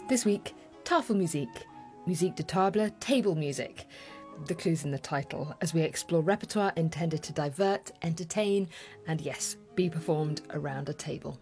This week, Tafelmusik, musique de table, table music. The clue's in the title, as we explore repertoire intended to divert, entertain, and yes, be performed around a table.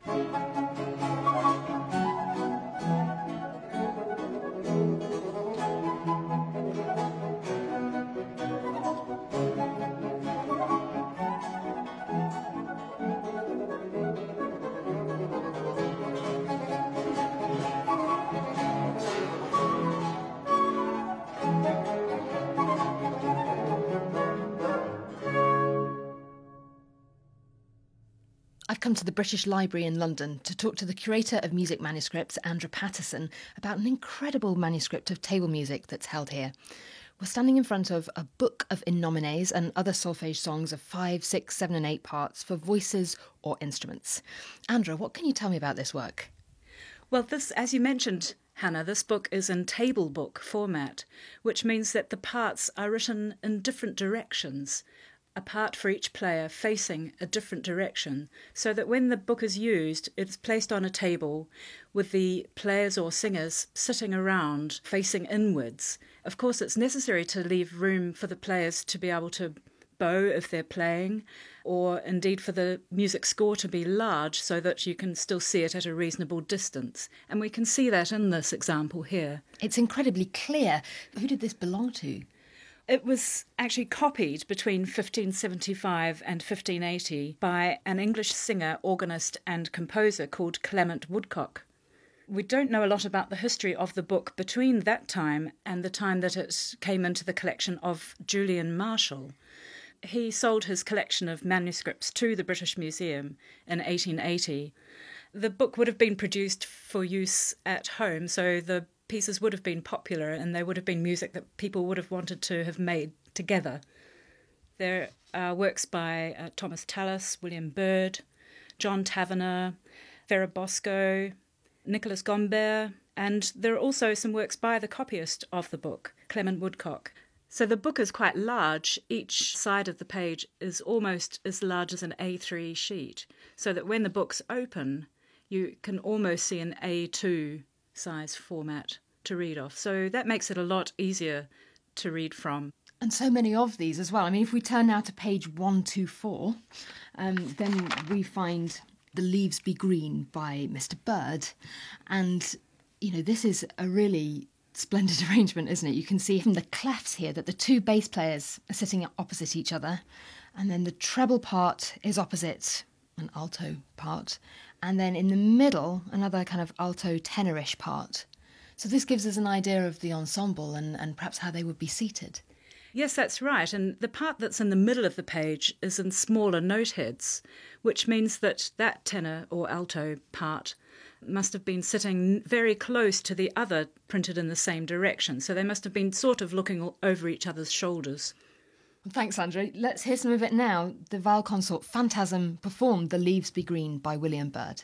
I've come to the British Library in London to talk to the curator of music manuscripts, Andra Patterson, about an incredible manuscript of table music that's held here. We're standing in front of a book of in nomines and other solfège songs of 5, 6, 7 and 8 parts for voices or instruments. Andra, what can you tell me about this work? Well, this, as you mentioned, Hannah, this book is in table book format, which means that the parts are written in different directions, a part for each player facing a different direction, so that when the book is used, it's placed on a table with the players or singers sitting around facing inwards. Of course, it's necessary to leave room for the players to be able to bow if they're playing, or indeed for the music score to be large so that you can still see it at a reasonable distance. And we can see that in this example here. It's incredibly clear. Who did this belong to? It was actually copied between 1575 and 1580 by an English singer, organist and composer called Clement Woodcock. We don't know a lot about the history of the book between that time and the time that it came into the collection of Julian Marshall. He sold his collection of manuscripts to the British Museum in 1880. The book would have been produced for use at home, so the pieces would have been popular and they would have been music that people would have wanted to have made together. There are works by Thomas Tallis, William Byrd, John Taverner, Vera Bosco, Nicholas Gombert, and there are also some works by the copyist of the book, Clement Woodcock. So the book is quite large. Each side of the page is almost as large as an A3 sheet, so that when the book's open, you can almost see an A2 size format to read off. So that makes it a lot easier to read from. And so many of these as well. I mean, if we turn now to page 124, then we find The Leaves Be Green by Mr. Byrd. And, you know, this is a really splendid arrangement, isn't it? You can see from the clefs here that the two bass players are sitting opposite each other. And then the treble part is opposite an alto part. And then in the middle, another kind of alto tenorish part. So this gives us an idea of the ensemble and perhaps how they would be seated. Yes, that's right. And the part that's in the middle of the page is in smaller note heads, which means that that tenor or alto part must have been sitting very close to the other printed in the same direction. So they must have been sort of looking over each other's shoulders. Thanks, Andrew. Let's hear some of it now. The viol consort Phantasm performed The Leaves Be Green by William Byrd.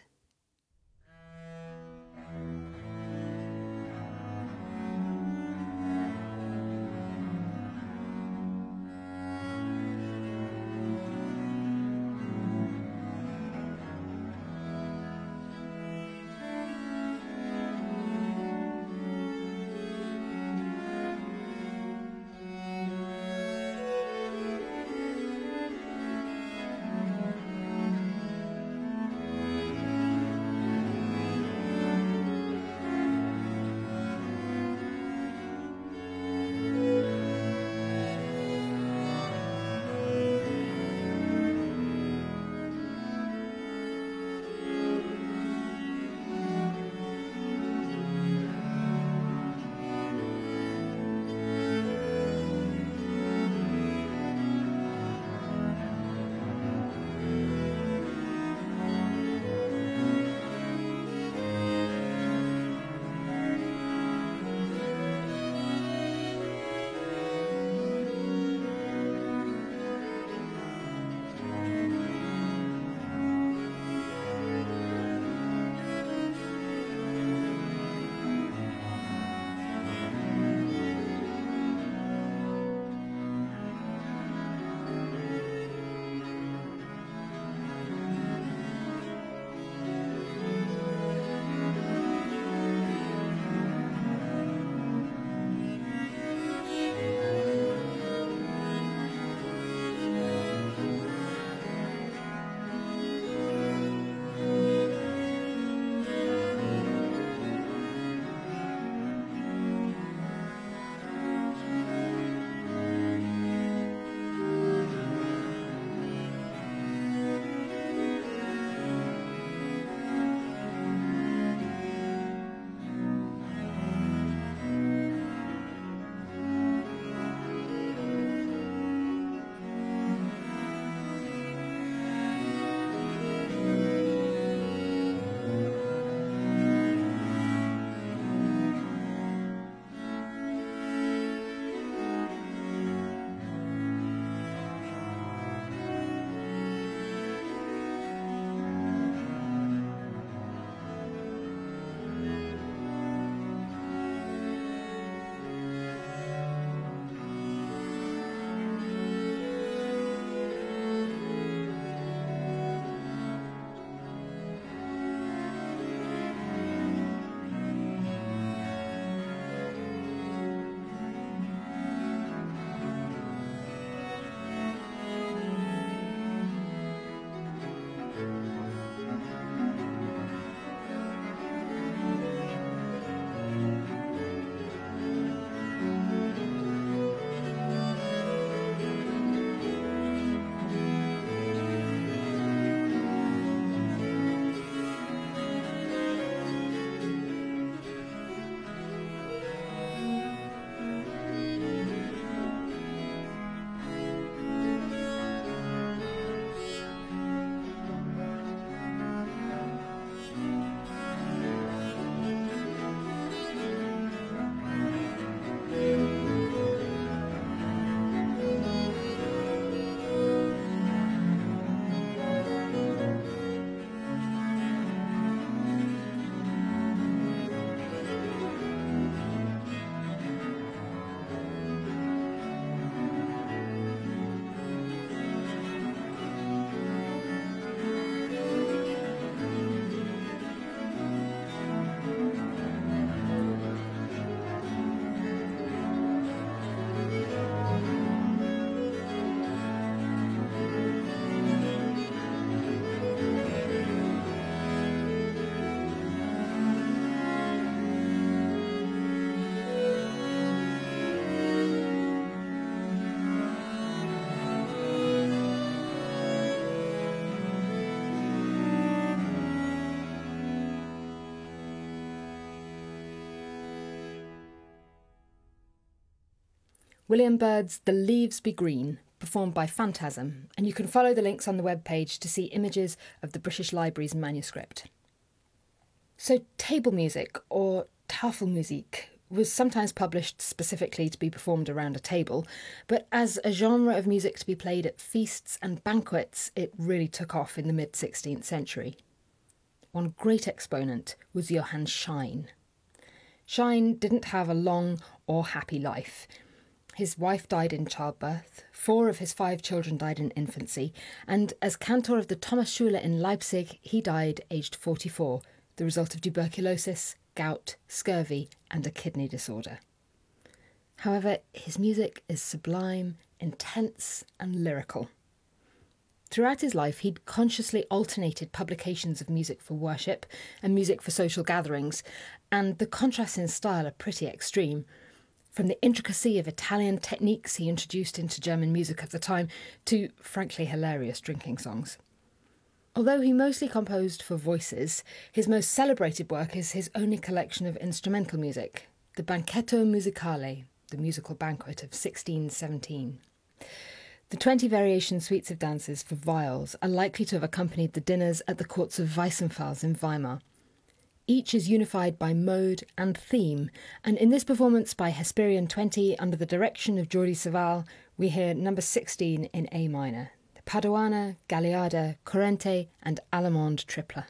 William Byrd's The Leaves Be Green, performed by Phantasm, and you can follow the links on the webpage to see images of the British Library's manuscript. So table music, or Tafelmusik, was sometimes published specifically to be performed around a table, but as a genre of music to be played at feasts and banquets, it really took off in the mid-16th century. One great exponent was Johann Schein. Schein didn't have a long or happy life. His wife died in childbirth, 4 of his 5 children died in infancy, and as cantor of the Thomasschule in Leipzig, he died aged 44, the result of tuberculosis, gout, scurvy, and a kidney disorder. However, his music is sublime, intense, and lyrical. Throughout his life, he'd consciously alternated publications of music for worship and music for social gatherings, and the contrasts in style are pretty extreme. From the intricacy of Italian techniques he introduced into German music of the time to, frankly, hilarious drinking songs. Although he mostly composed for voices, his most celebrated work is his only collection of instrumental music, the Banchetto Musicale, the musical banquet of 1617. The 20 variation suites of dances for viols are likely to have accompanied the dinners at the courts of Weissenfels in Weimar. Each is unified by mode and theme, and in this performance by Hesperian 20 under the direction of Jordi Savall, we hear number 16 in A minor, the Paduana, Gagliarda, Corrente and Allemande tripler.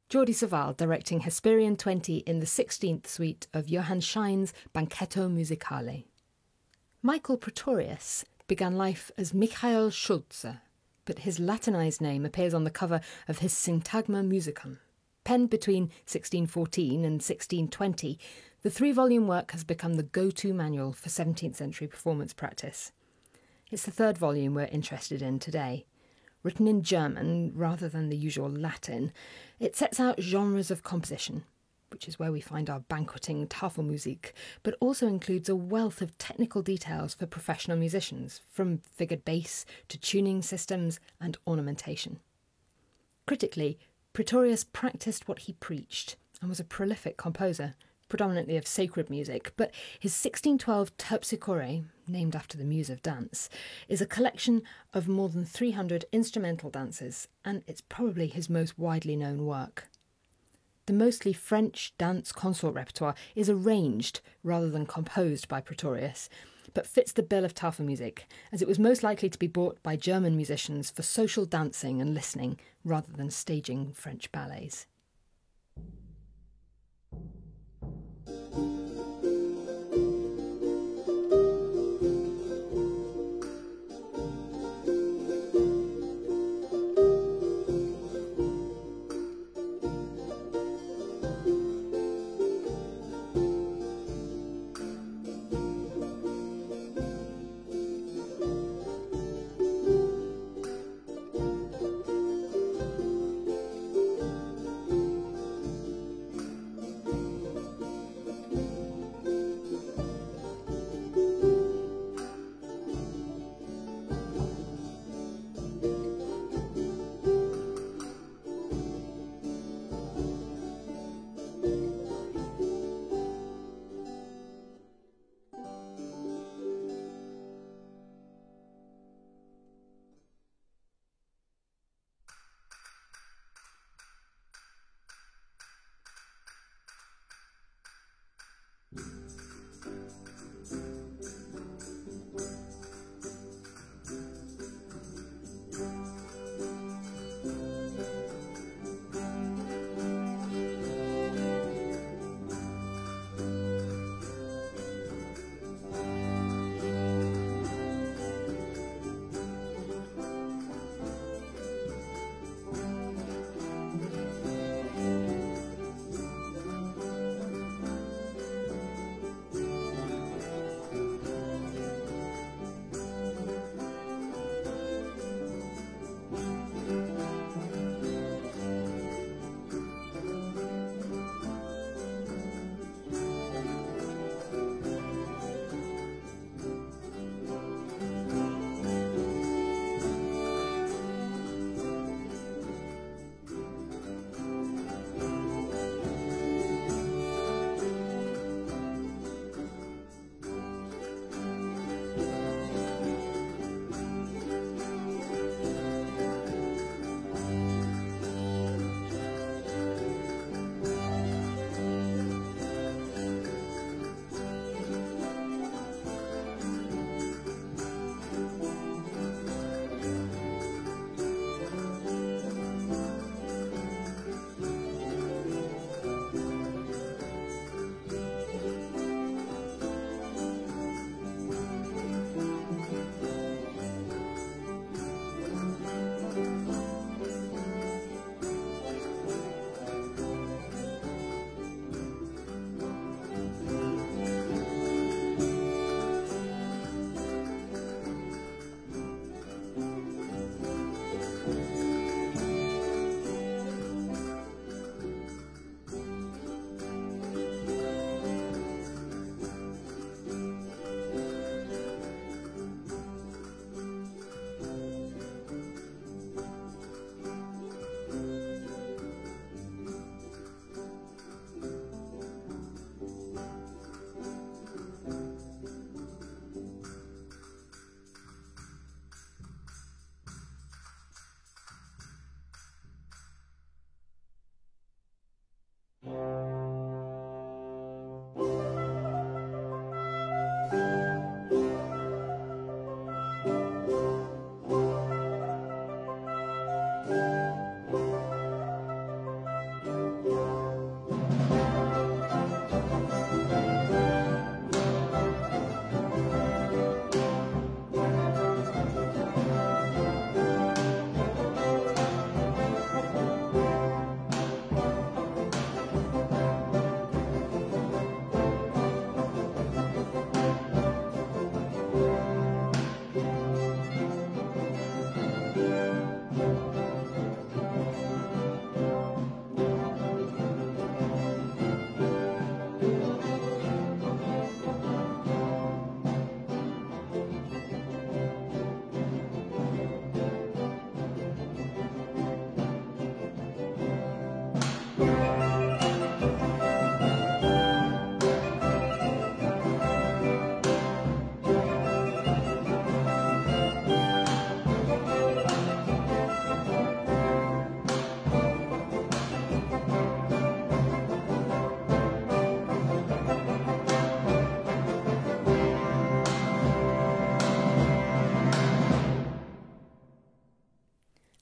Jordi Savall directing Hesperian 20 in the 16th suite of Johann Schein's Banchetto Musicale. Michael Praetorius began life as Michael Schulze, but his Latinized name appears on the cover of his Syntagma Musicum. Penned between 1614 and 1620, the 3-volume work has become the go-to manual for 17th century performance practice. It's the 3rd volume we're interested in today. Written in German rather than the usual Latin, it sets out genres of composition, which is where we find our banqueting Tafelmusik, but also includes a wealth of technical details for professional musicians, from figured bass to tuning systems and ornamentation. Critically, Praetorius practised what he preached and was a prolific composer, predominantly of sacred music, but his 1612 Terpsichore, named after the muse of dance, is a collection of more than 300 instrumental dances, and it's probably his most widely known work. The mostly French dance consort repertoire is arranged rather than composed by Praetorius, but fits the bill of Tafelmusik, as it was most likely to be bought by German musicians for social dancing and listening, rather than staging French ballets.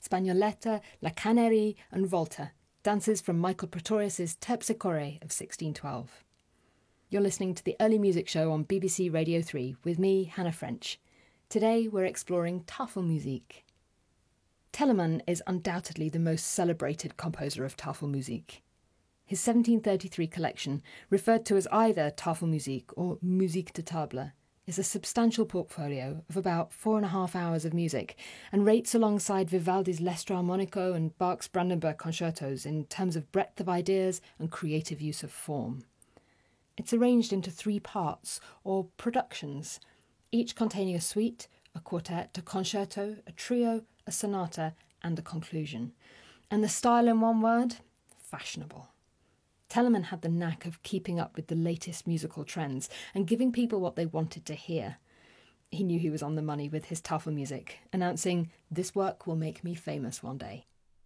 Spagnoletta, La Cannerie and Volta, dances from Michael Pretorius's Terpsichore of 1612. You're listening to the Early Music Show on BBC Radio 3 with me, Hannah French. Today we're exploring Tafelmusik. Telemann is undoubtedly the most celebrated composer of Tafelmusik. His 1733 collection, referred to as either Tafelmusik or Musique de Table, is a substantial portfolio of about 4.5 hours of music and rates alongside Vivaldi's L'Estro Armonico and Bach's Brandenburg concertos in terms of breadth of ideas and creative use of form. It's arranged into 3 parts, or productions, each containing a suite, a quartet, a concerto, a trio, a sonata, and a conclusion. And the style in one word? Fashionable. Telemann had the knack of keeping up with the latest musical trends and giving people what they wanted to hear. He knew he was on the money with his Tafelmusik, announcing, "This work will make me famous one day."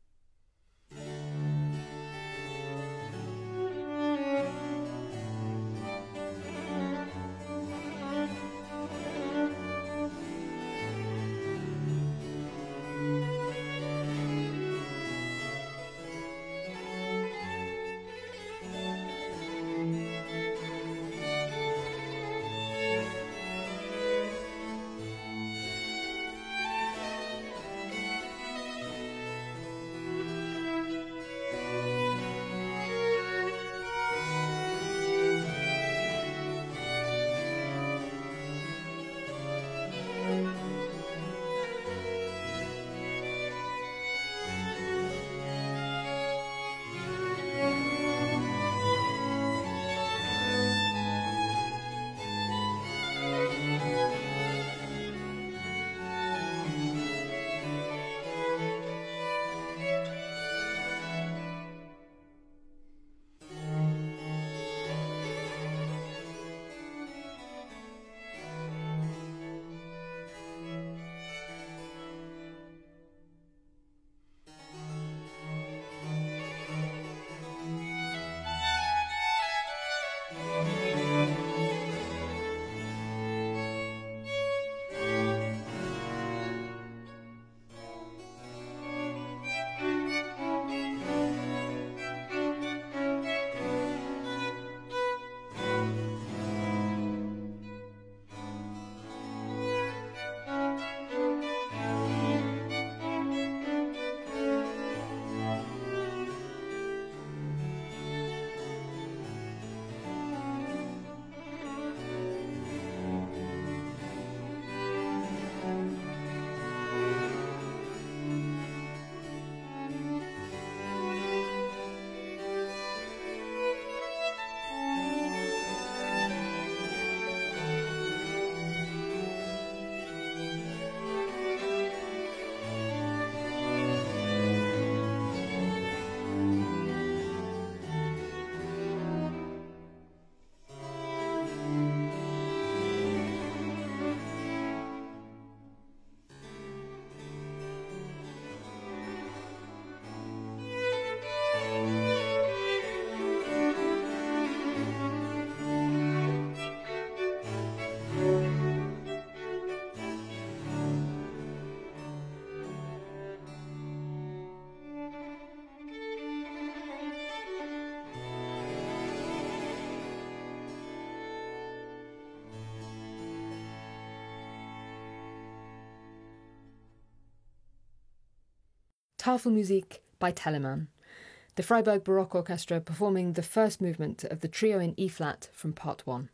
Tafelmusik by Telemann, the Freiburg Baroque Orchestra performing the first movement of the trio in E-flat from Part 1.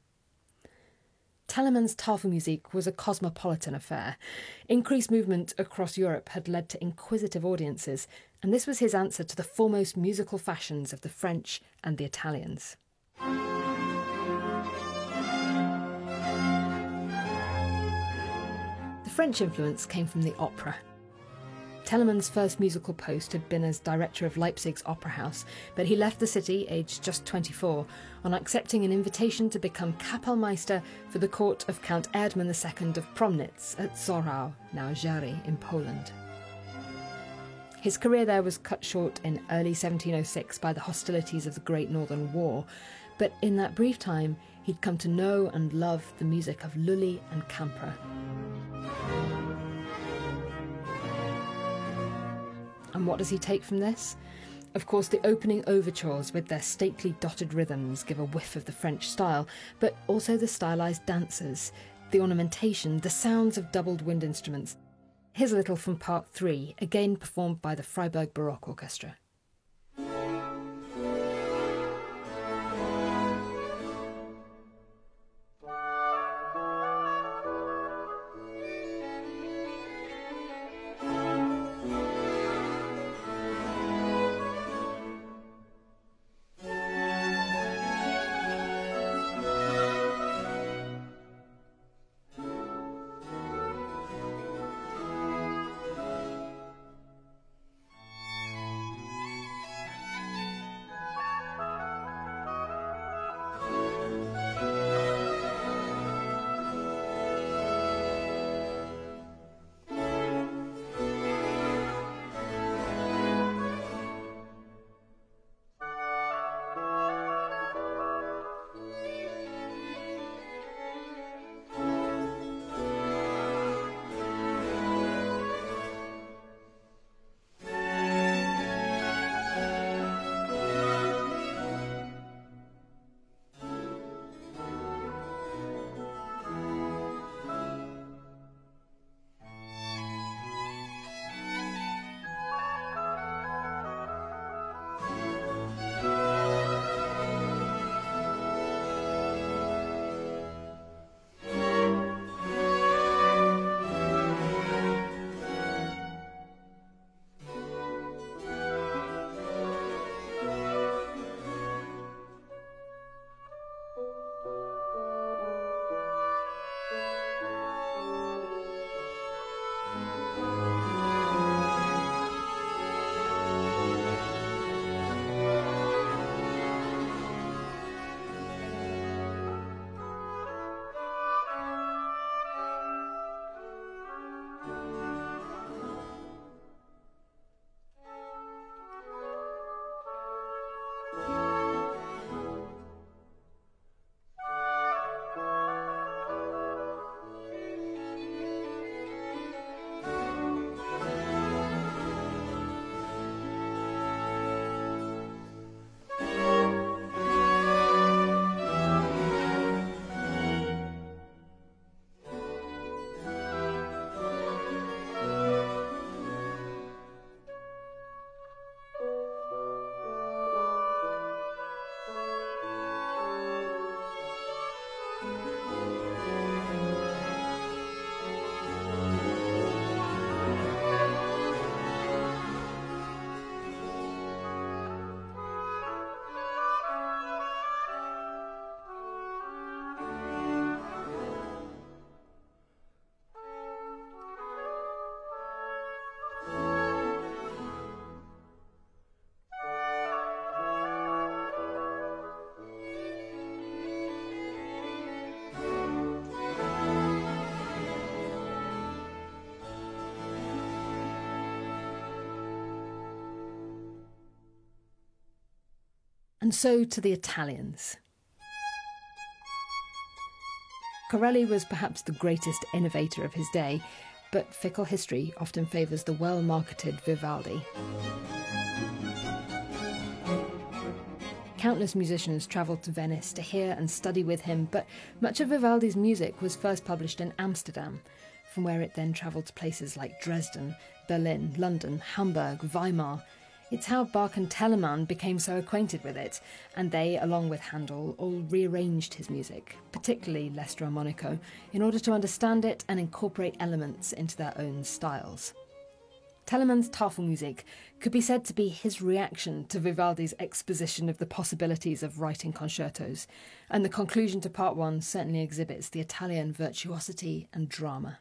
Telemann's Tafelmusik was a cosmopolitan affair. Increased movement across Europe had led to inquisitive audiences, and this was his answer to the foremost musical fashions of the French and the Italians. The French influence came from the opera. Telemann's first musical post had been as director of Leipzig's Opera House, but he left the city, aged just 24, on accepting an invitation to become Kapellmeister for the court of Count Erdmann II of Promnitz at Zorau, now Żary, in Poland. His career there was cut short in early 1706 by the hostilities of the Great Northern War, but in that brief time he'd come to know and love the music of Lully and Camper. And what does he take from this? Of course, the opening overtures with their stately dotted rhythms give a whiff of the French style, but also the stylised dancers, the ornamentation, the sounds of doubled wind instruments. Here's a little from Part 3, again performed by the Freiburg Baroque Orchestra. And so to the Italians. Corelli was perhaps the greatest innovator of his day, but fickle history often favours the well-marketed Vivaldi. Countless musicians travelled to Venice to hear and study with him, but much of Vivaldi's music was first published in Amsterdam, from where it then travelled to places like Dresden, Berlin, London, Hamburg, Weimar. It's how Bach and Telemann became so acquainted with it, and they, along with Handel, all rearranged his music, particularly L'Estro Monaco, in order to understand it and incorporate elements into their own styles. Telemann's Tafelmusik could be said to be his reaction to Vivaldi's exposition of the possibilities of writing concertos, and the conclusion to Part 1 certainly exhibits the Italian virtuosity and drama.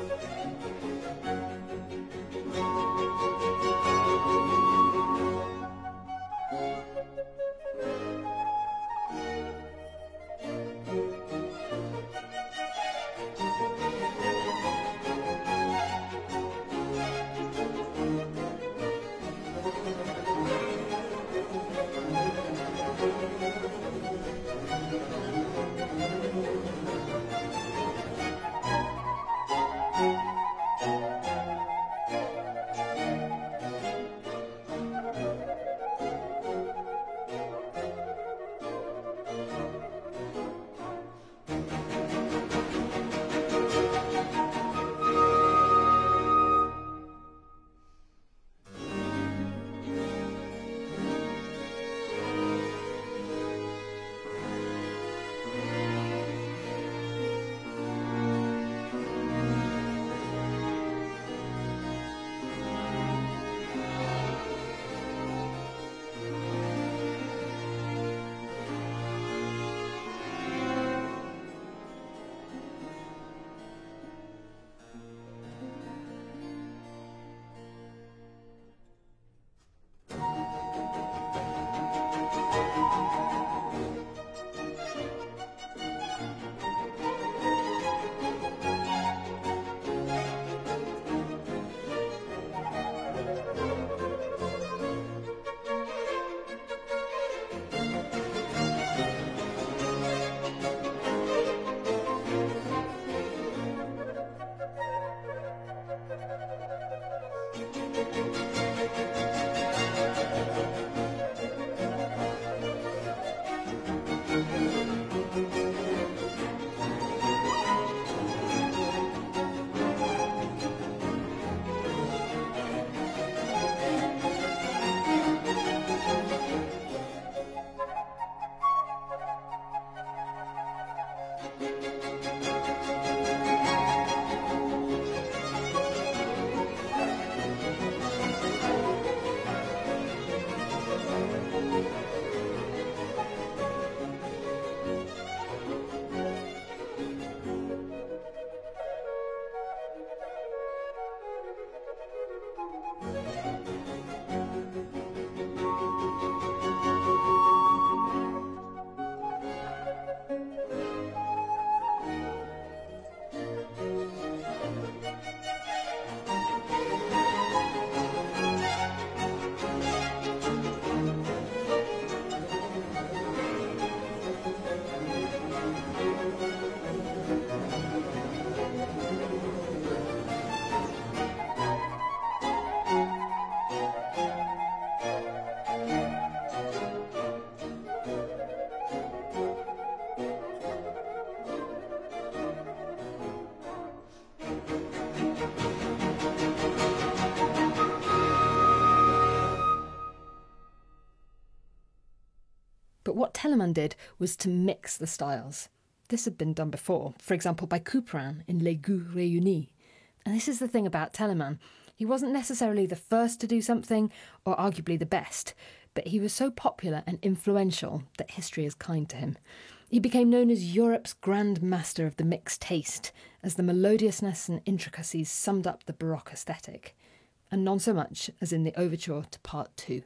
But what Telemann did was to mix the styles. This had been done before, for example by Couperin in Les Goûts Réunis. And this is the thing about Telemann. He wasn't necessarily the first to do something, or arguably the best, but he was so popular and influential that history is kind to him. He became known as Europe's grand master of the mixed taste, as the melodiousness and intricacies summed up the Baroque aesthetic, and none so much as in the overture to Part 2.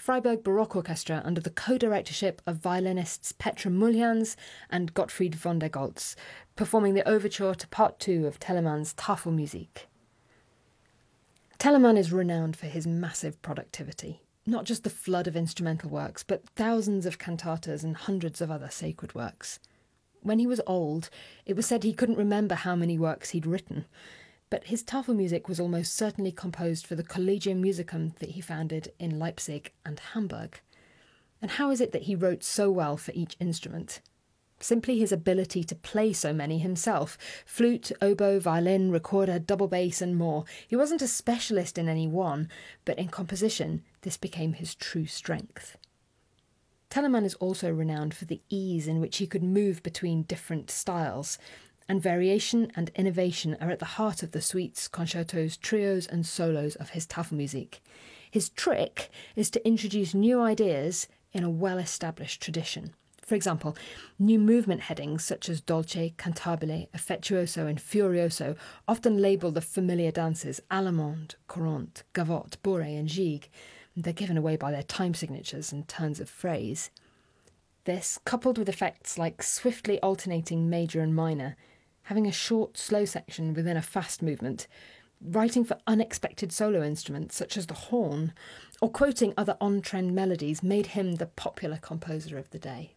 Freiburg Baroque Orchestra under the co-directorship of violinists Petra Muljans and Gottfried von der Goltz, performing the overture to Part 2 of Telemann's Tafelmusik. Telemann is renowned for his massive productivity, not just the flood of instrumental works, but thousands of cantatas and hundreds of other sacred works. When he was old, it was said he couldn't remember how many works he'd written, but his Tafelmusik was almost certainly composed for the Collegium Musicum that he founded in Leipzig and Hamburg. And how is it that he wrote so well for each instrument? Simply his ability to play so many himself. Flute, oboe, violin, recorder, double bass and more. He wasn't a specialist in any one, but in composition, this became his true strength. Telemann is also renowned for the ease in which he could move between different styles, and variation and innovation are at the heart of the suites, concertos, trios and solos of his Tafelmusik. His trick is to introduce new ideas in a well-established tradition. For example, new movement headings such as dolce, cantabile, affettuoso and furioso often label the familiar dances allemande, courante, gavotte, bourrée and gigue. They're given away by their time signatures and turns of phrase. This, coupled with effects like swiftly alternating major and minor, having a short, slow section within a fast movement, writing for unexpected solo instruments such as the horn, or quoting other on-trend melodies made him the popular composer of the day.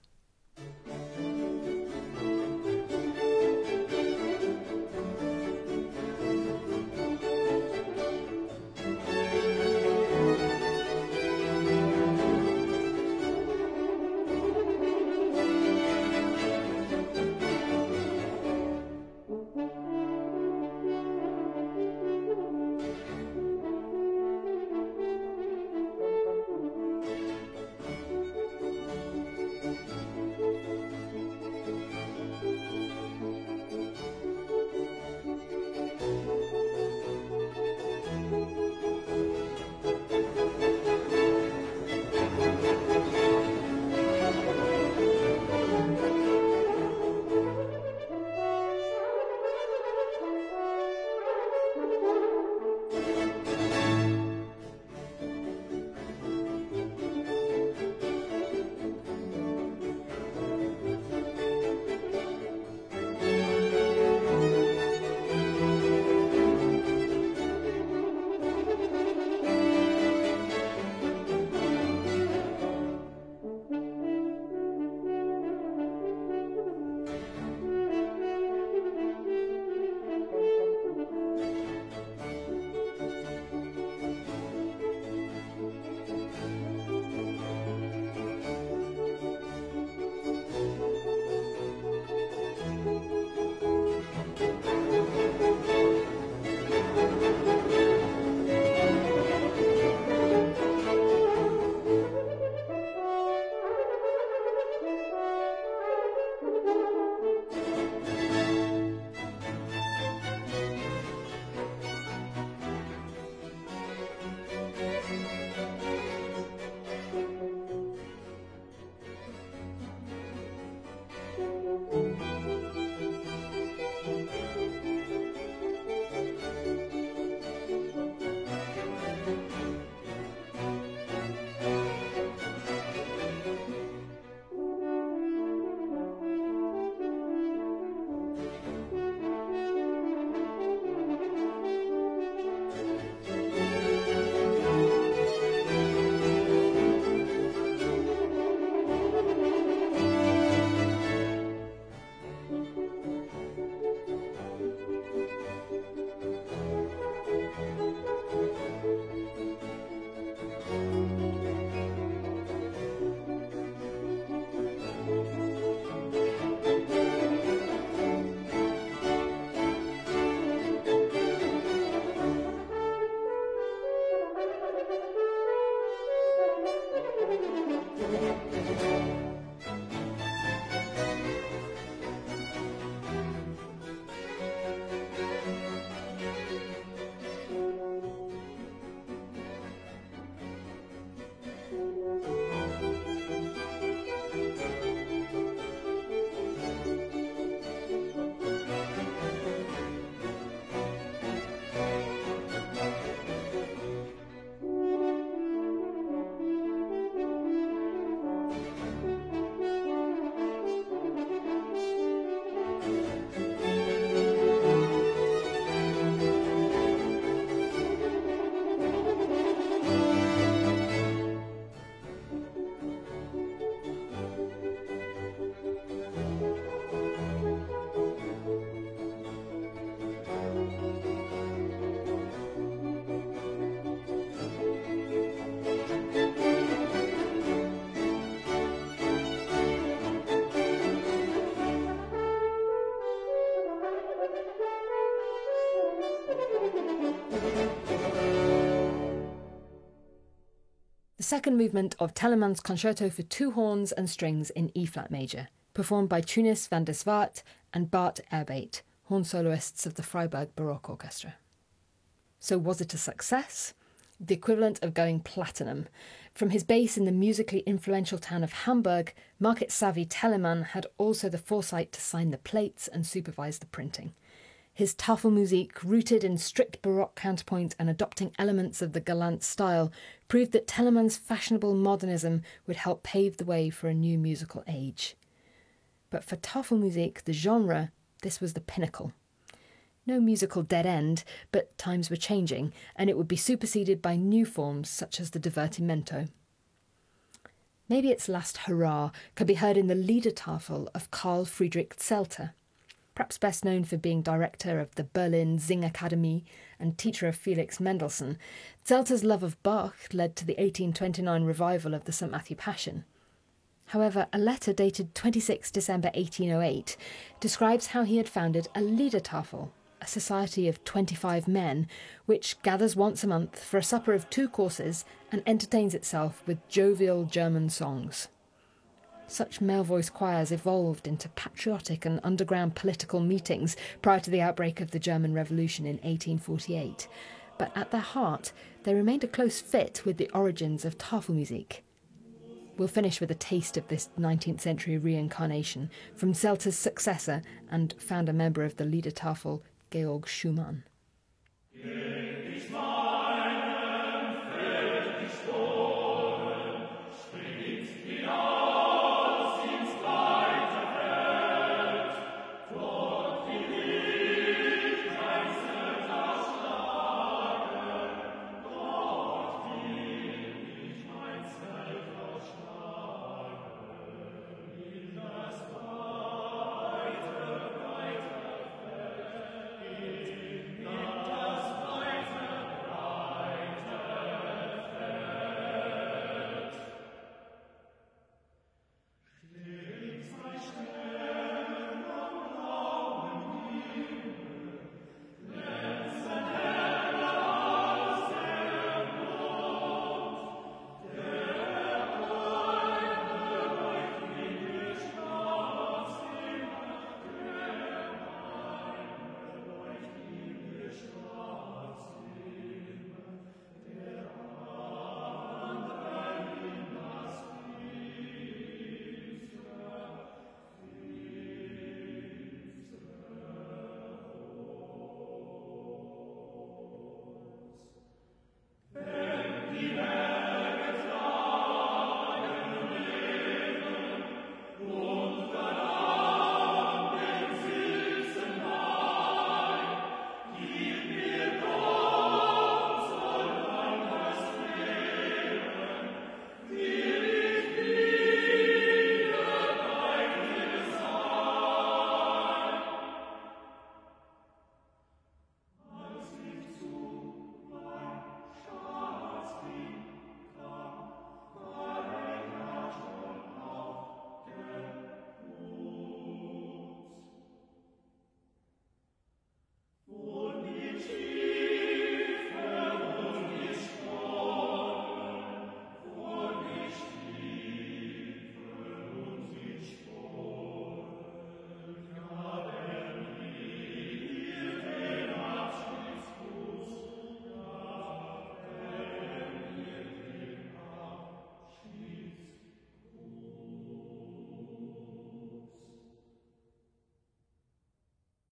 second movement of Telemann's Concerto for two horns and strings in E-flat major, performed by Tunis van der Zwart and Bart Erbate, horn soloists of the Freiburg Baroque Orchestra. So was it a success? The equivalent of going platinum. From his base in the musically influential town of Hamburg, market-savvy Telemann had also the foresight to sign the plates and supervise the printing. His Tafelmusik, rooted in strict Baroque counterpoint and adopting elements of the galant style, proved that Telemann's fashionable modernism would help pave the way for a new musical age. But for Tafelmusik, the genre, this was the pinnacle. No musical dead end, but times were changing, and it would be superseded by new forms such as the divertimento. Maybe its last hurrah can be heard in the Liedertafel of Carl Friedrich Zelter. Perhaps best known for being director of the Berlin Singakademie and teacher of Felix Mendelssohn, Zelter's love of Bach led to the 1829 revival of the St. Matthew Passion. However, a letter dated 26 December 1808 describes how he had founded a Liedertafel, a society of 25 men, which gathers once a month for a supper of 2 courses and entertains itself with jovial German songs. Such male voice choirs evolved into patriotic and underground political meetings prior to the outbreak of the German Revolution in 1848, but at their heart they remained a close fit with the origins of Tafelmusik. We'll finish with a taste of this 19th century reincarnation from Zelter's successor and founder member of the Liedertafel, Georg Schumann.